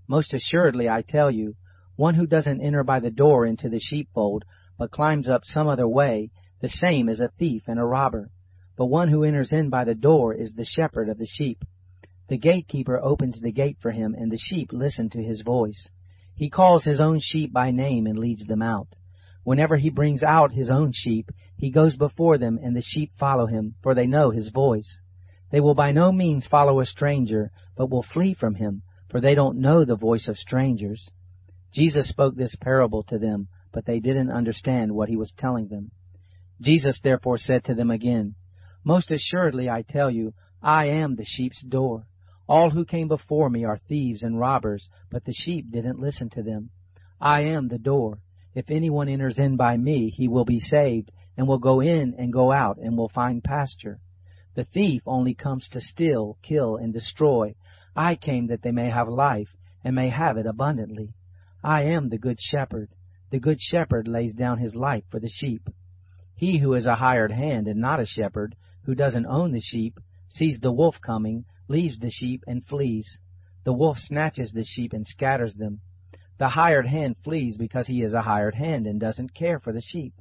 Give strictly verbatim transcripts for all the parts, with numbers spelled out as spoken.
Most assuredly, I tell you, one who doesn't enter by the door into the sheepfold, but climbs up some other way, the same is a thief and a robber. But one who enters in by the door is the shepherd of the sheep. The gatekeeper opens the gate for him, and the sheep listen to his voice. He calls his own sheep by name and leads them out. Whenever he brings out his own sheep, he goes before them, and the sheep follow him, for they know his voice. They will by no means follow a stranger, but will flee from him, for they don't know the voice of strangers. Jesus spoke this parable to them, but they didn't understand what he was telling them. Jesus therefore said to them again, Most assuredly I tell you, I am the sheep's door. All who came before me are thieves and robbers, but the sheep didn't listen to them. I am the door. If anyone enters in by me, he will be saved, and will go in and go out, and will find pasture. The thief only comes to steal, kill, and destroy. I came that they may have life, and may have it abundantly. I am the good shepherd. The good shepherd lays down his life for the sheep. He who is a hired hand and not a shepherd, who doesn't own the sheep, sees the wolf coming, leaves the sheep, and flees. The wolf snatches the sheep and scatters them. The hired hand flees because he is a hired hand and doesn't care for the sheep.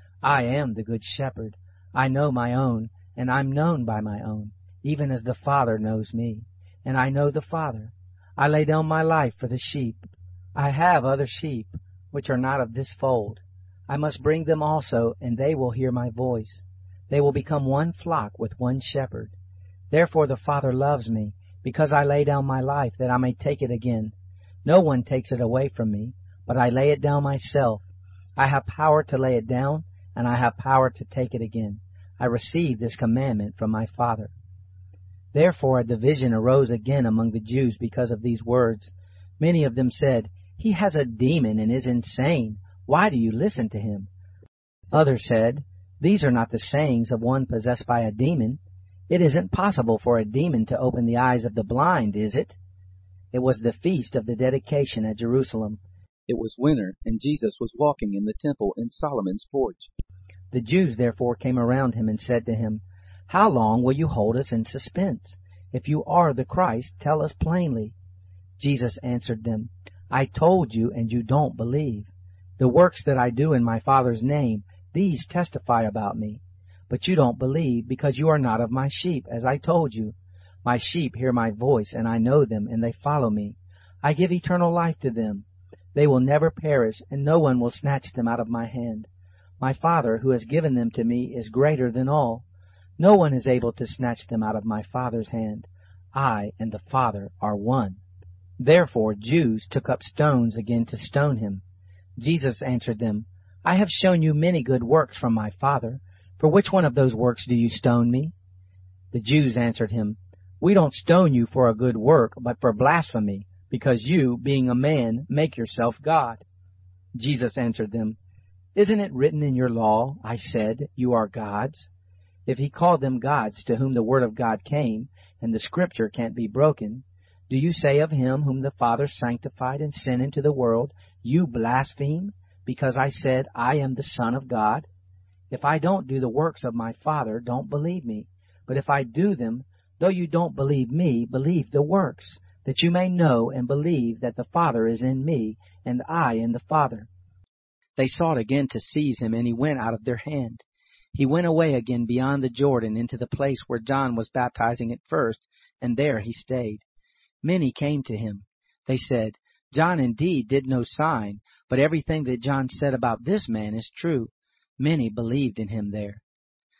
I am the good shepherd. I know my own, and I'm known by my own, even as the Father knows me, and I know the Father. I lay down my life for the sheep. I have other sheep, which are not of this fold. I must bring them also, and they will hear my voice. They will become one flock with one shepherd. Therefore the Father loves me, because I lay down my life, that I may take it again. No one takes it away from me, but I lay it down myself. I have power to lay it down, and I have power to take it again. I received this commandment from my Father. Therefore a division arose again among the Jews because of these words. Many of them said, He has a demon and is insane. Why do you listen to him? Others said, These are not the sayings of one possessed by a demon. It isn't possible for a demon to open the eyes of the blind, is it? It was the feast of the dedication at Jerusalem. It was winter, and Jesus was walking in the temple in Solomon's porch. The Jews therefore came around him and said to him, How long will you hold us in suspense? If you are the Christ, tell us plainly. Jesus answered them, I told you, and you don't believe. The works that I do in my Father's name, these testify about me. But you don't believe, because you are not of my sheep, as I told you. My sheep hear my voice, and I know them, and they follow me. I give eternal life to them. They will never perish, and no one will snatch them out of my hand. My Father, who has given them to me, is greater than all. No one is able to snatch them out of my Father's hand. I and the Father are one. Therefore Jews took up stones again to stone him. Jesus answered them, I have shown you many good works from my Father. For which one of those works do you stone me? The Jews answered him, We don't stone you for a good work, but for blasphemy, because you, being a man, make yourself God. Jesus answered them, Isn't it written in your law, I said, you are gods? If he called them gods to whom the word of God came, and the scripture can't be broken, do you say of him whom the Father sanctified and sent into the world, You blaspheme, because I said, I am the Son of God? If I don't do the works of my Father, don't believe me. But if I do them, though you don't believe me, believe the works, that you may know and believe that the Father is in me, and I in the Father. They sought again to seize him, and he went out of their hand. He went away again beyond the Jordan into the place where John was baptizing at first, and there he stayed. Many came to him. They said, John indeed did no sign, but everything that John said about this man is true. Many believed in him there.